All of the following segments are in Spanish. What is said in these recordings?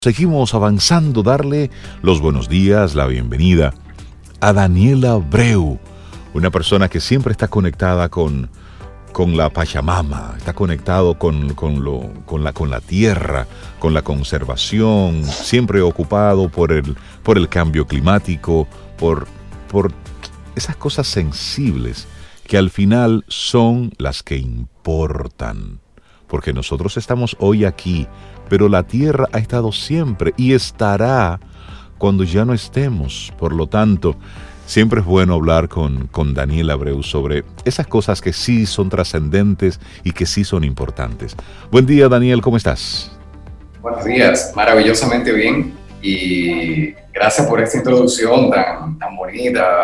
Seguimos avanzando, darle los buenos días, la bienvenida a Daniela Abreu, una persona que siempre está conectada con la Pachamama, está conectado con la tierra, con la conservación, siempre ocupado por el cambio climático, por esas cosas sensibles que al final son las que importan. Porque nosotros estamos hoy aquí, pero la tierra ha estado siempre y estará cuando ya no estemos. Por lo tanto, siempre es bueno hablar con Daniela Abreu sobre esas cosas que sí son trascendentes y que sí son importantes. Buen día, Daniel, ¿cómo estás? Buenos días, maravillosamente bien y gracias por esta introducción tan bonita.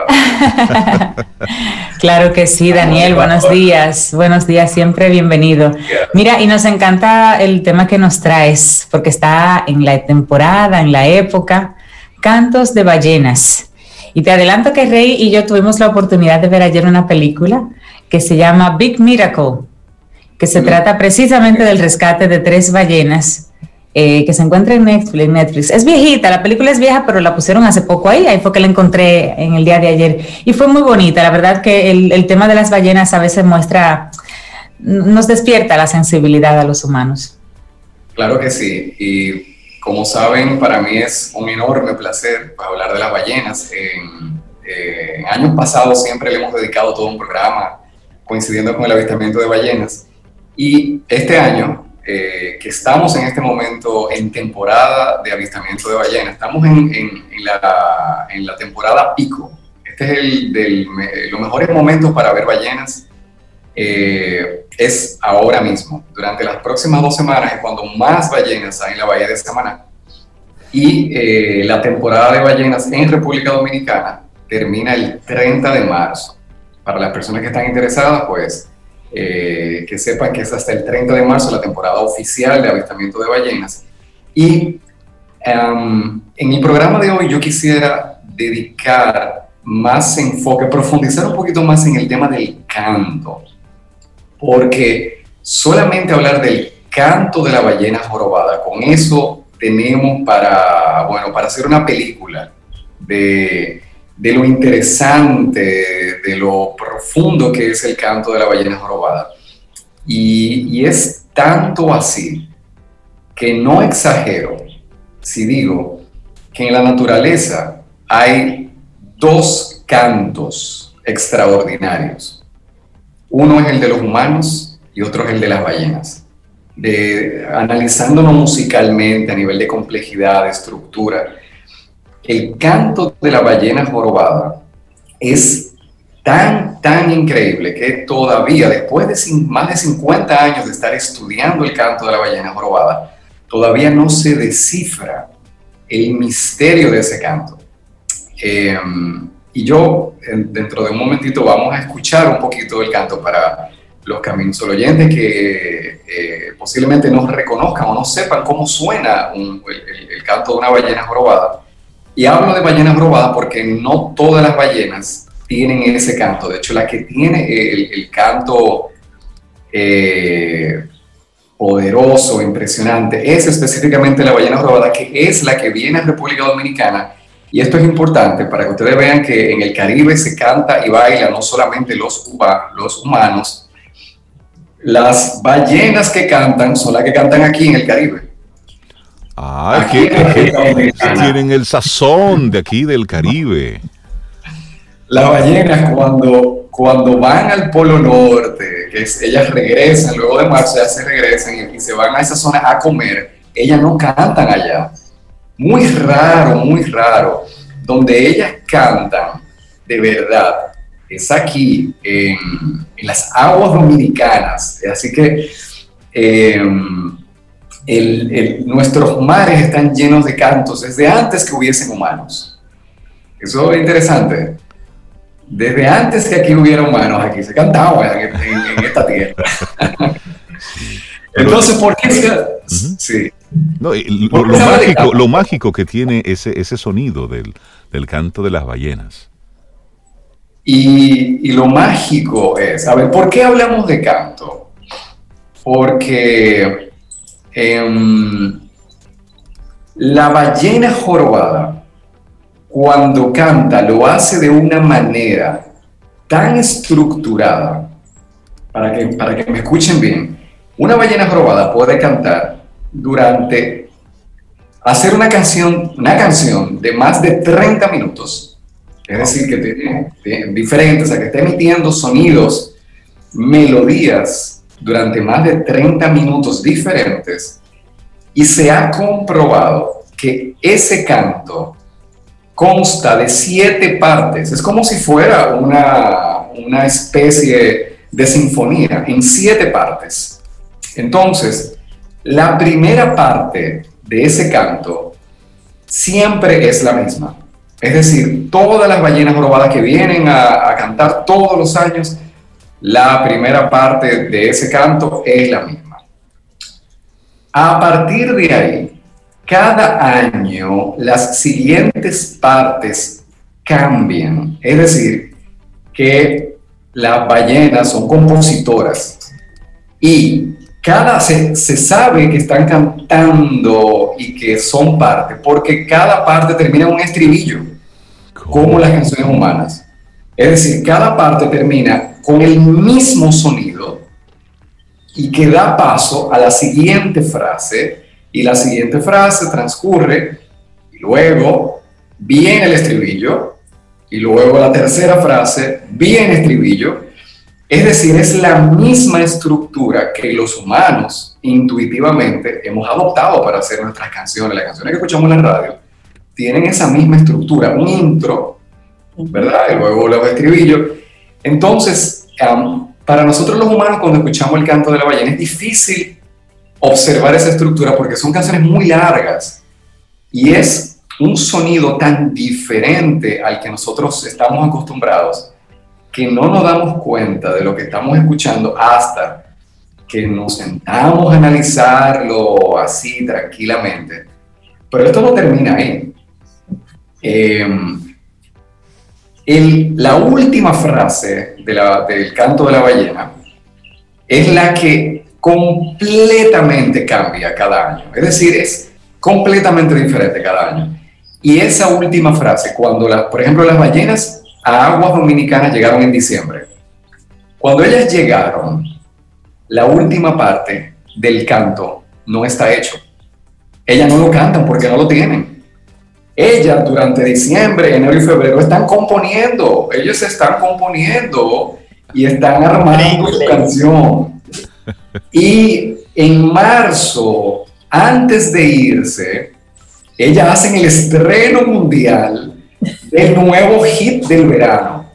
Claro que sí, Daniel, buenos días, siempre bienvenido. Mira, y nos encanta el tema que nos traes, porque está en la temporada, en la época, Cantos de Ballenas. Y te adelanto que Rey y yo tuvimos la oportunidad de ver ayer una película que se llama Big Miracle, que se trata precisamente del rescate de 3 ballenas que se encuentra en Netflix. Es viejita, la película es vieja, pero la pusieron hace poco ahí fue que la encontré en el día de ayer. Y fue muy bonita, la verdad que el tema de las ballenas a veces nos despierta la sensibilidad a los humanos. Claro que sí, y como saben, para mí es un enorme placer hablar de las ballenas. En años pasados siempre le hemos dedicado todo un programa coincidiendo con el avistamiento de ballenas. Y este año, que estamos en este momento en temporada de avistamiento de ballenas, estamos en la temporada pico. Este es los mejores momentos para ver ballenas, es ahora mismo. Durante las próximas 2 semanas es cuando más ballenas hay en la bahía de Samaná. Y la temporada de ballenas en República Dominicana termina el 30 de marzo. Para las personas que están interesadas, pues que sepan que es hasta el 30 de marzo la temporada oficial de avistamiento de ballenas. Y en el programa de hoy yo quisiera dedicar más enfoque, profundizar un poquito más en el tema del canto, porque solamente hablar del canto de la ballena jorobada, con eso tenemos para hacer una película de lo interesante, de lo profundo que es el canto de la ballena jorobada. Y es tanto así que no exagero si digo que en la naturaleza hay 2 cantos extraordinarios. Uno es el de los humanos y otro es el de las ballenas. Analizándolo musicalmente a nivel de complejidad, de estructura, el canto de la ballena jorobada es tan increíble que todavía, después de más de 50 años de estar estudiando el canto de la ballena jorobada, todavía no se descifra el misterio de ese canto. Y yo, dentro de un momentito, vamos a escuchar un poquito del canto para los caminos oyentes que posiblemente no reconozcan o no sepan cómo suena el canto de una ballena jorobada. Y hablo de ballena jorobada porque no todas las ballenas tienen ese canto. De hecho, la que tiene el canto poderoso, impresionante, es específicamente la ballena jorobada, que es la que viene a República Dominicana. Y esto es importante para que ustedes vean que en el Caribe se canta y baila no solamente los humanos. Las ballenas que cantan son las que cantan aquí en el Caribe. Que tienen el sazón de aquí del Caribe. Las ballenas cuando van al Polo Norte, ellas regresan, luego de marzo ya se regresan y se van a esa zona a comer, ellas no cantan allá. Muy raro. Donde ellas cantan de verdad es aquí, en las aguas dominicanas. Así que nuestros mares están llenos de cantos desde antes que hubiesen humanos. Eso es interesante. Desde antes que aquí hubiera humanos, aquí se cantaba en esta tierra. Entonces, ¿por qué sí? No, lo mágico que tiene ese sonido del canto de las ballenas. Y lo mágico es, a ver, ¿por qué hablamos de canto? Porque La ballena jorobada, cuando canta, lo hace de una manera tan estructurada, para que me escuchen bien. Una ballena jorobada puede cantar hacer una canción de más de 30 minutos, es decir, que tiene diferentes, o sea, que está emitiendo sonidos, melodías durante más de 30 minutos diferentes, y se ha comprobado que ese canto consta de 7 partes. Es como si fuera una especie de sinfonía en 7 partes. Entonces, la primera parte de ese canto siempre es la misma. Es decir, todas las ballenas jorobadas que vienen a cantar todos los años, la primera parte de ese canto es la misma. A partir de ahí, cada año las siguientes partes cambian. Es decir, que las ballenas son compositoras y se sabe que están cantando y que son parte, porque cada parte termina en un estribillo, como las canciones humanas. Es decir, cada parte termina con el mismo sonido y que da paso a la siguiente frase, y la siguiente frase transcurre, y luego viene el estribillo, y luego la tercera frase viene el estribillo. Es decir, es la misma estructura que los humanos intuitivamente hemos adoptado para hacer nuestras canciones. Las canciones que escuchamos en la radio tienen esa misma estructura, un intro, ¿verdad? Y luego los estribillos. Entonces, para nosotros los humanos, cuando escuchamos el canto de la ballena, es difícil observar esa estructura porque son canciones muy largas y es un sonido tan diferente al que nosotros estamos acostumbrados que no nos damos cuenta de lo que estamos escuchando hasta que nos sentamos a analizarlo así tranquilamente. Pero esto no termina ahí. La última frase del canto de la ballena es la que completamente cambia cada año. Es decir, es completamente diferente cada año. Y esa última frase, cuando por ejemplo las ballenas a aguas dominicanas llegaron en diciembre. Cuando ellas llegaron, la última parte del canto no está hecho. Ellas no lo cantan porque no lo tienen. Ellas durante diciembre, enero y febrero están componiendo. Ellos están componiendo y están armando su canción. Y en marzo, antes de irse, ellas hacen el estreno mundial del nuevo hit del verano.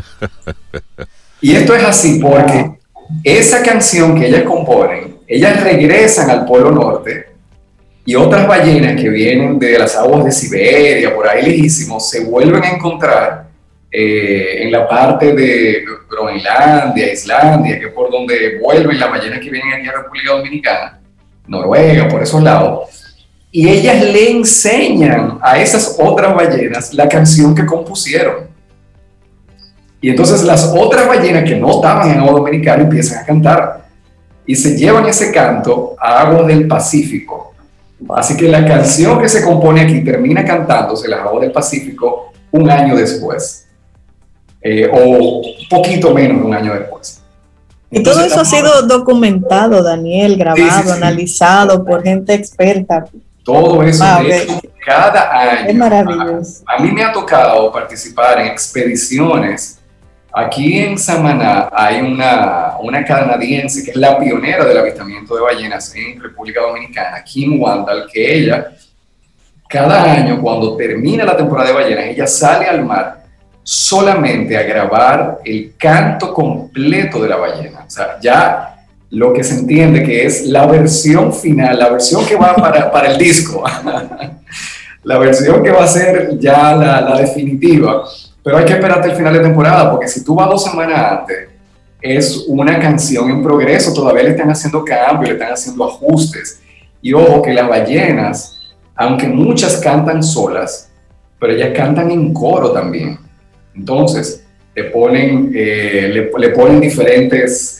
Y esto es así porque esa canción que ellas componen, ellas regresan al Polo Norte y otras ballenas que vienen de las aguas de Siberia, por ahí lejísimos, se vuelven a encontrar en la parte de Groenlandia, Islandia, que es por donde vuelven las ballenas que vienen aquí a República Dominicana, Noruega, por esos lados. Y ellas le enseñan a esas otras ballenas la canción que compusieron. Y entonces las otras ballenas que no estaban en agua dominicana empiezan a cantar. Y se llevan ese canto a aguas del Pacífico. Así que la canción que se compone aquí termina cantándose en las aguas del Pacífico un año después. O un poquito menos de un año después. Y todo eso ha sido documentado, Daniel, grabado, analizado por gente experta. Todo eso, de hecho, cada año. Es maravilloso. A mí me ha tocado participar en expediciones. Aquí en Samaná hay una canadiense que es la pionera del avistamiento de ballenas en República Dominicana, Kim Wandal, que ella, cada año, cuando termina la temporada de ballenas, ella sale al mar solamente a grabar el canto completo de la ballena. O sea, ya lo que se entiende que es la versión final, la versión que va para el disco, la versión que va a ser ya la definitiva, pero hay que esperarte el final de temporada, porque si tú vas 2 semanas antes, es una canción en progreso, todavía le están haciendo cambios, le están haciendo ajustes, y ojo que las ballenas, aunque muchas cantan solas, pero ellas cantan en coro también, entonces le ponen diferentes...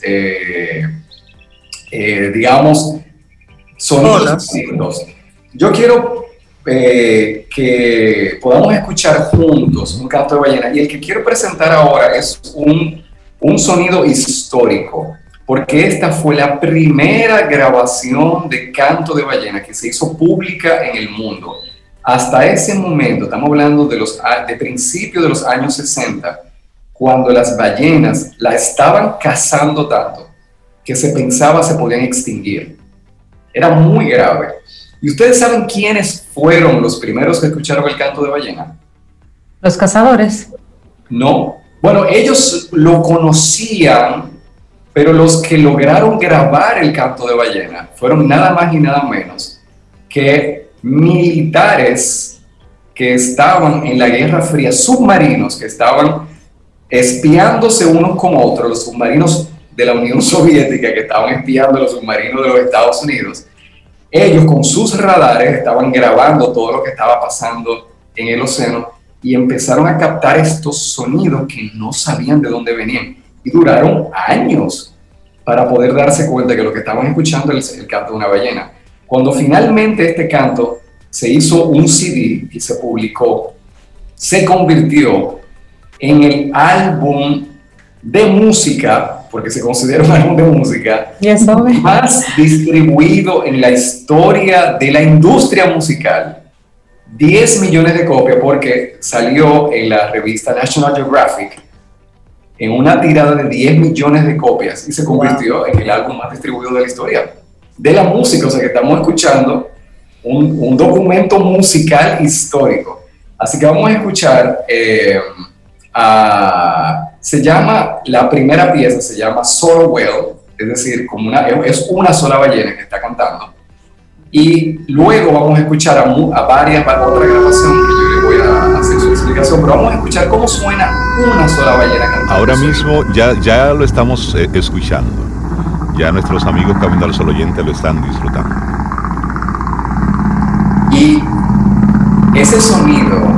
digamos, sonidos distintos. Yo quiero que podamos escuchar juntos un canto de ballena. Y el que quiero presentar ahora es un sonido histórico, porque esta fue la primera grabación de canto de ballena que se hizo pública en el mundo. Hasta ese momento, estamos hablando de principios de los años 60, cuando las ballenas la estaban cazando tanto que se pensaba se podían extinguir. Era muy grave. ¿Y ustedes saben quiénes fueron los primeros que escucharon el canto de ballena? Los cazadores. No. Bueno, ellos lo conocían, pero los que lograron grabar el canto de ballena fueron nada más y nada menos que militares que estaban en la Guerra Fría, submarinos que estaban espiándose unos con otros, los submarinos de la Unión Soviética que estaban espiando a los submarinos de los Estados Unidos. Ellos con sus radares estaban grabando todo lo que estaba pasando en el océano y empezaron a captar estos sonidos que no sabían de dónde venían. Y duraron años para poder darse cuenta que lo que estaban escuchando es el canto de una ballena. Cuando finalmente este canto se hizo un CD y se publicó, se convirtió en el álbum de música, porque se considera un álbum de música, más distribuido en la historia de la industria musical. 10 millones de copias, porque salió en la revista National Geographic en una tirada de 10 millones de copias y se convirtió en el álbum más distribuido de la historia de la música. O sea que estamos escuchando un documento musical histórico. Así que vamos a escuchar, la primera pieza se llama Solo Whale, es decir, es una sola ballena que está cantando. Y luego vamos a escuchar a otra grabación que yo le voy a hacer su explicación, pero vamos a escuchar cómo suena una sola ballena cantando. Ahora mismo ya lo estamos escuchando. Ya nuestros amigos Camino al Sol oyente lo están disfrutando. Y ese sonido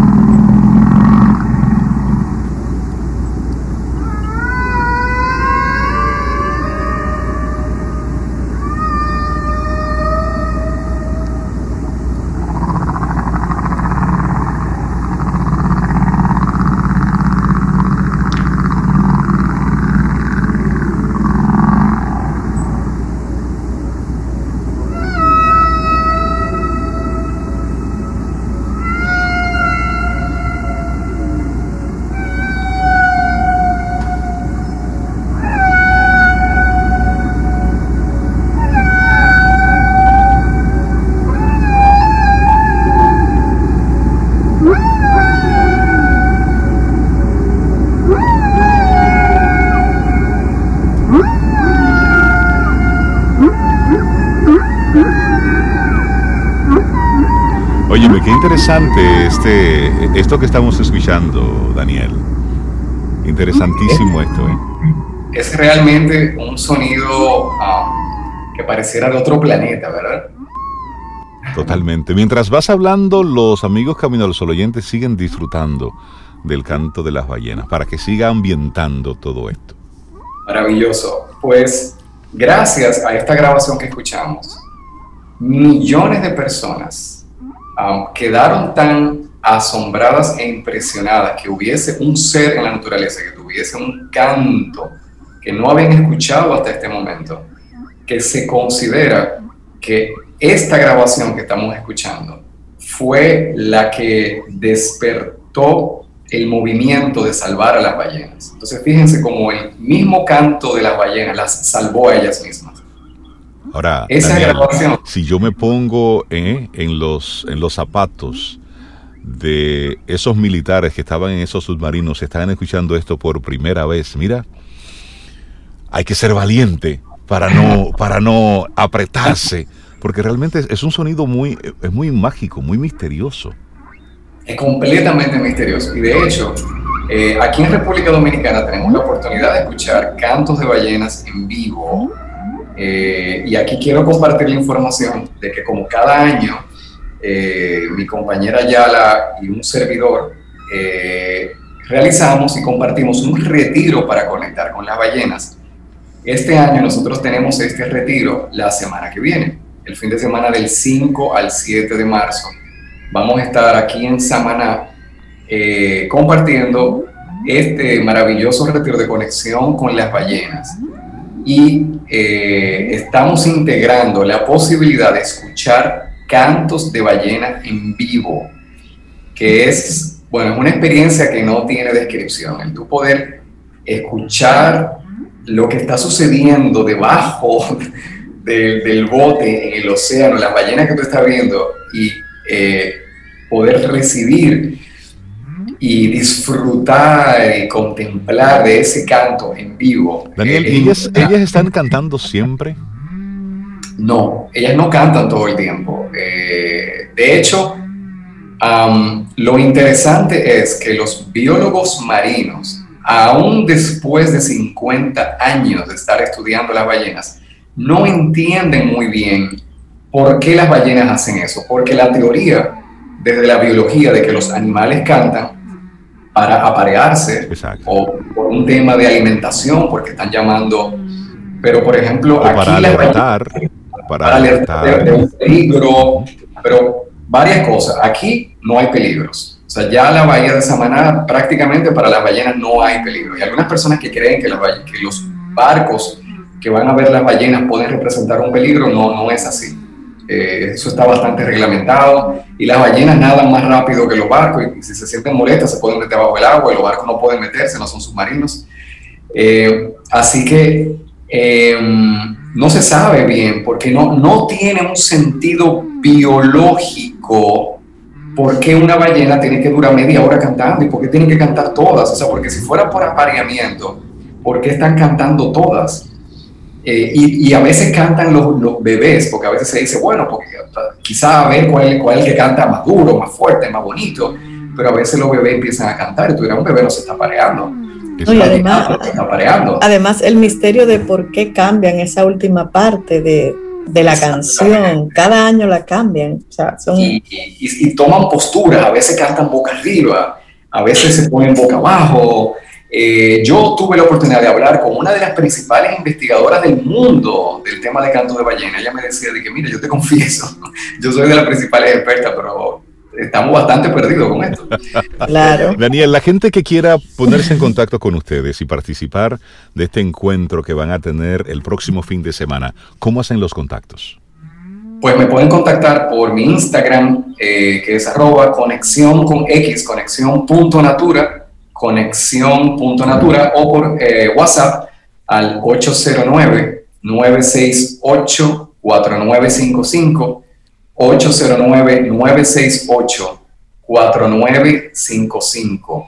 Óyeme, qué interesante esto que estamos escuchando, Daniel. Interesantísimo esto, ¿eh? Es realmente un sonido que pareciera de otro planeta, ¿verdad? Totalmente. Mientras vas hablando, los amigos Camino al Sol oyentes siguen disfrutando del canto de las ballenas para que siga ambientando todo esto. Maravilloso. Pues gracias a esta grabación que escuchamos, millones de personas quedaron tan asombradas e impresionadas que hubiese un ser en la naturaleza, que tuviese un canto que no habían escuchado hasta este momento, que se considera que esta grabación que estamos escuchando fue la que despertó el movimiento de salvar a las ballenas. Entonces fíjense cómo el mismo canto de las ballenas las salvó a ellas mismas. Ahora, esa Daniel, grabación, si yo me pongo en los zapatos de esos militares que estaban en esos submarinos, estaban escuchando esto por primera vez, mira, hay que ser valiente para no apretarse, porque realmente es un sonido muy mágico, muy misterioso. es completamente misterioso. Y de hecho, aquí en República Dominicana tenemos la oportunidad de escuchar cantos de ballenas en vivo. Y aquí quiero compartir la información de que como cada año mi compañera Yala y un servidor realizamos y compartimos un retiro para conectar con las ballenas. Este año nosotros tenemos este retiro la semana que viene, el fin de semana del 5 al 7 de marzo, vamos a estar aquí en Samaná compartiendo este maravilloso retiro de conexión con las ballenas. Y estamos integrando la posibilidad de escuchar cantos de ballena en vivo, que es, bueno, es una experiencia que no tiene descripción. El tú poder escuchar lo que está sucediendo debajo del bote en el océano, las ballenas que tú estás viendo, y poder recibir y disfrutar y contemplar de ese canto en vivo. Daniel, ¿y ellas están cantando siempre? No, ellas no cantan todo el tiempo. De hecho, lo interesante es que los biólogos marinos, aún después de 50 años de estar estudiando las ballenas, no entienden muy bien por qué las ballenas hacen eso. Porque la teoría desde la biología de que los animales cantan para aparearse, exacto, o por un tema de alimentación, porque están llamando, pero por ejemplo, o aquí para alertar, para alertar de un peligro, pero varias cosas. Aquí no hay peligros. O sea, ya la bahía de Samaná, prácticamente para las ballenas no hay peligro. Y algunas personas que creen que los barcos que van a ver las ballenas pueden representar un peligro, no es así. Eso está bastante reglamentado y las ballenas nadan más rápido que los barcos y si se sienten molestas se pueden meter bajo el agua y los barcos no pueden meterse, no son submarinos. Así que no se sabe bien porque no tiene un sentido biológico por qué una ballena tiene que durar media hora cantando y por qué tienen que cantar todas. O sea, porque si fuera por apareamiento, ¿por qué están cantando todas? Y a veces cantan los bebés, porque a veces se dice, bueno, porque quizá a ver cuál es el que canta más duro, más fuerte, más bonito, pero a veces los bebés empiezan a cantar y tú dirás, un bebé no se está pareando. No, y además el misterio de por qué cambian esa última parte de la canción, cada año la cambian. O sea, y toman posturas, a veces cantan boca arriba, a veces se ponen boca abajo. Yo tuve la oportunidad de hablar con una de las principales investigadoras del mundo del tema de canto de ballena. Ella me decía de que, mira, yo te confieso, yo soy de las principales expertas, pero estamos bastante perdidos con esto. Claro. Daniel, la gente que quiera ponerse en contacto con ustedes y participar de este encuentro que van a tener el próximo fin de semana, ¿cómo hacen los contactos? Pues me pueden contactar por mi Instagram, que es @conexión con X, conexión.natura, conexión.natura, o por WhatsApp al 809-968-4955, 809-968-4955.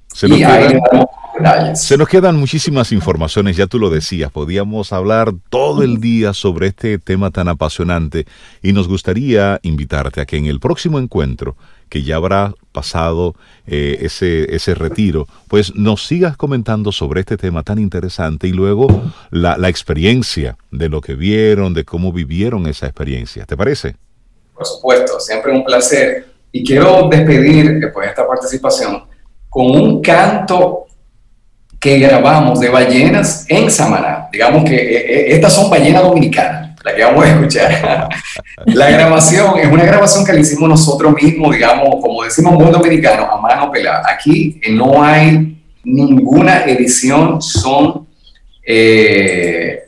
Se nos quedan muchísimas informaciones, ya tú lo decías, podíamos hablar todo el día sobre este tema tan apasionante y nos gustaría invitarte a que en el próximo encuentro, que ya habrá pasado ese retiro, pues nos sigas comentando sobre este tema tan interesante y luego la experiencia de lo que vieron, de cómo vivieron esa experiencia. ¿Te parece? Por supuesto, siempre un placer. Y quiero despedir pues, esta participación con un canto que grabamos de ballenas en Samaná. Digamos que estas son ballenas dominicanas, las que vamos a escuchar. La grabación es una grabación que le hicimos nosotros mismos, digamos, como decimos en buen dominicano, a mano pelada. Aquí no hay ninguna edición, son el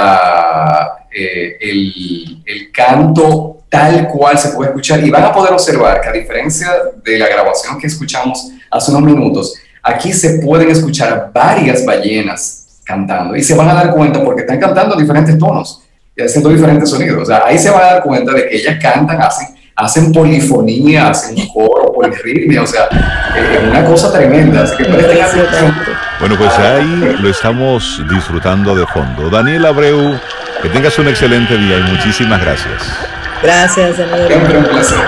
canto tal cual se puede escuchar y van a poder observar que a diferencia de la grabación que escuchamos hace unos minutos, aquí se pueden escuchar varias ballenas cantando y se van a dar cuenta porque están cantando diferentes tonos y haciendo diferentes sonidos. O sea, ahí se van a dar cuenta de que ellas cantan, hacen polifonía, hacen coro, polirritmia, o sea, es una cosa tremenda. Así que presten atención. Bueno, pues ahí lo estamos disfrutando de fondo. Daniel Abreu, que tengas un excelente día y muchísimas gracias. Gracias, Daniel. Siempre un placer.